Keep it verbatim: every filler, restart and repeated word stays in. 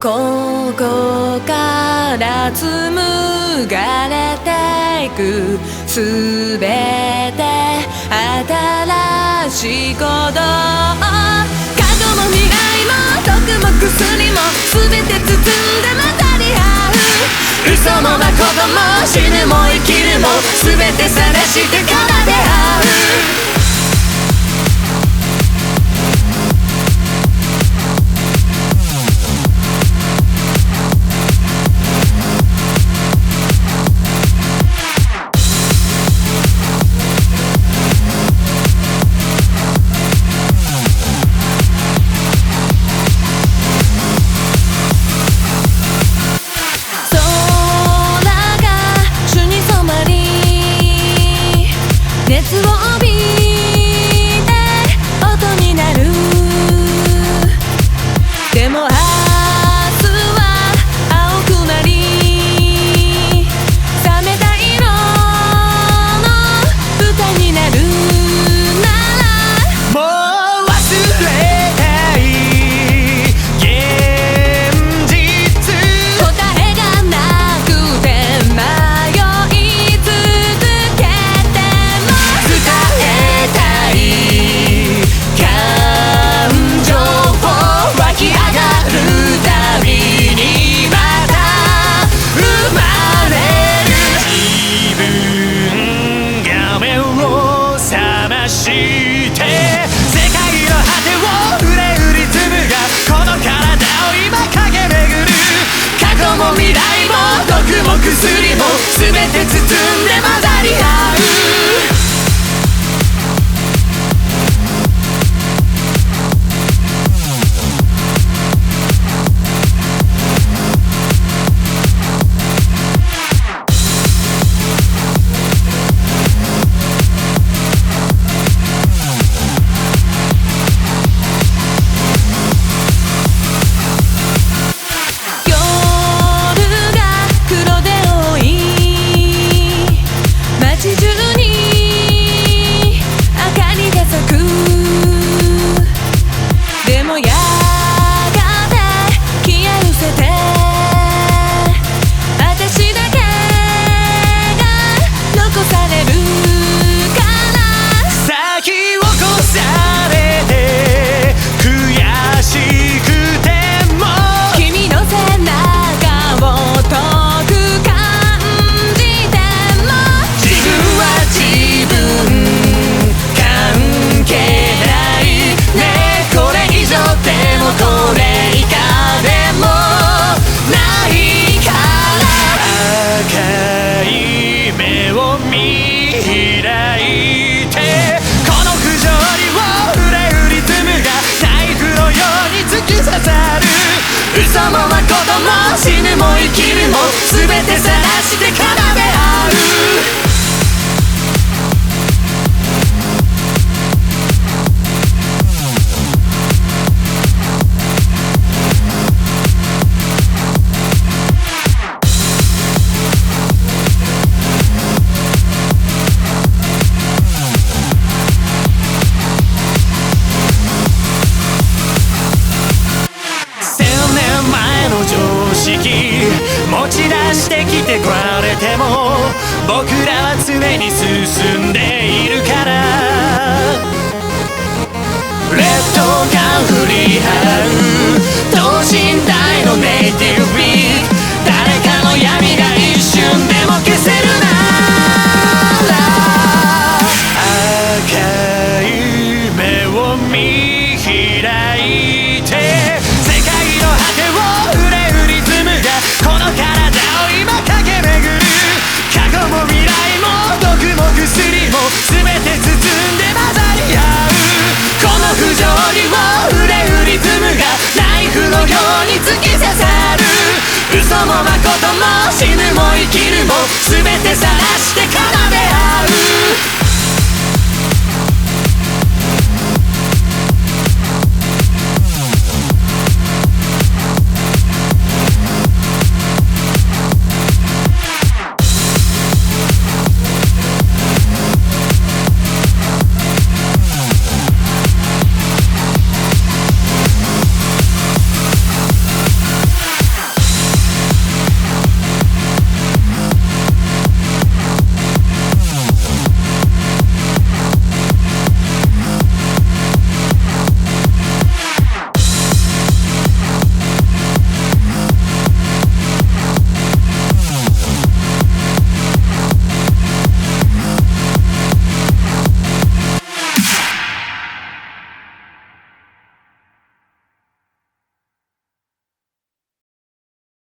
ここから紡がれていくすべて新しいこと過去も未来も毒も薬もすべて包んで混ざり合う嘘もまことも死ぬも生きるもすべて晒して奏で合う熱を帯びて音になるでも明日は青くなり冷めた色の歌になるならもう忘れたい現実答えがなくて迷い続け未来も毒も薬も全て包んで混ざり合う街中に明かりが咲くでもやがて消え失せて私だけが残されるから先を越されて悔しくても君の背中を遠く感じて自分関係ないねこれ以上でもこれ以下でもないから赤い目を見開いてこの不条理を触れ売りつむがナイフのように突き刺さる嘘もまことも死ぬも生きるも全て晒して奏で合う持ち出してきてこられても僕らは常に進んでいるからレッドが振り払う